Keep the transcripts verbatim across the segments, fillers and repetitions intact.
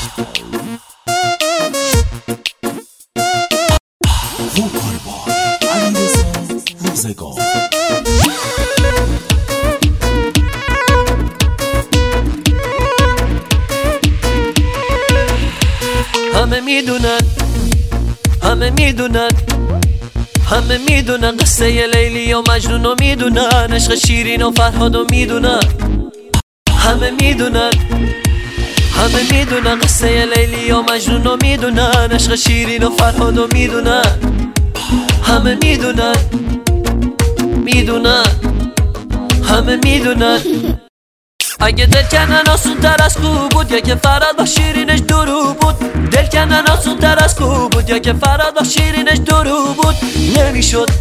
همه میدونن همه میدونن همه میدونن قصه لیلی و مجنون رو میدونن، عشق شیرین و فرهاد رو میدونن. همه میدونن همه میدونن قصه لیلی و مجنون رو میدونن، عشق شیرین و فرهاد رو میدونن. همه میدونن میدونن همه میدونن. اگه دل کنن آسون تر از کو بود، یا که فرهاد با شیرینش درو بود. دل کنن آسون تر از کو بود، یا که فرهاد با شیرینش درو بود. نمیشد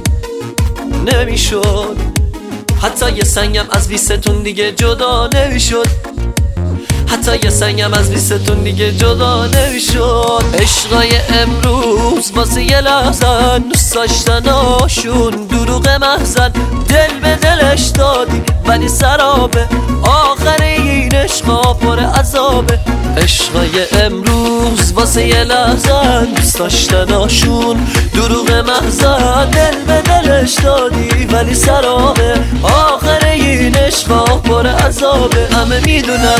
نمیشد حتی یه سنگم از ویستون دیگه جدا نمیشد. حتی یه سنگم از ویستون دیگه جدا نمیشد. عشقای امروز واسه یه لحظن دوست داشتناشون دروغ محزن. دل به دلش دادی ولی سرابه، آخر این عشقا پر عذابه. عشقای امروز واسه یه لحظن دوست داشتناشون دروغ محزن. دل به دلش دادی ولی سرابه، آخر این عشقا پر عذابه. همه میدونن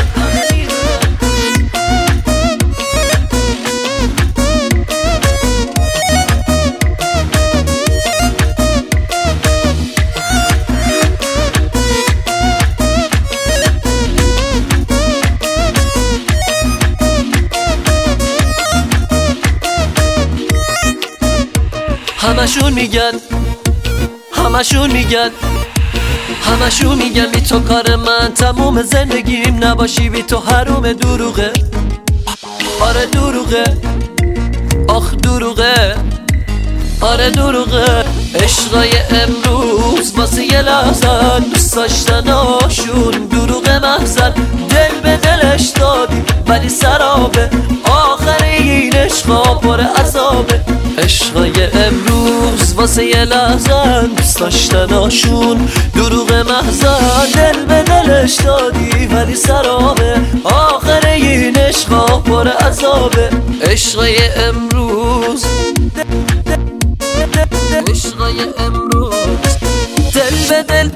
همشون میگن همشون میگن همشون میگن بی تو کار من تموم زندگیم نباشی، بی تو حروم. دروغه آره دروغه، آخ دروغه آره دروغه. عشقای امروز واسه یه لحظن دوست داشتناشون دروغ محزن. دل به دلش دادی ولی سرابه، آخر این عشقا پر عذابه. عشقای امروز واسه یه لحظن دوست داشتناشون دروغ محزن. دل به دلش دادی ولی سرابه، آخر این عشقا پر عذابه. عشقای امروز عشقای امروز دل به دل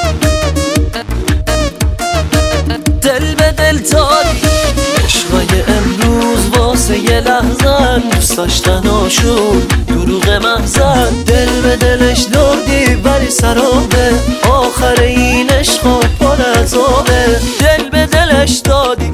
دل به دل دادی. عشقای امروز واسه یه لحظن دوست داشتناشون دروغ محزن. دل به دلش دادی ولی سرابه، آخر این عشقا پر عذابه. دل به دلش دادی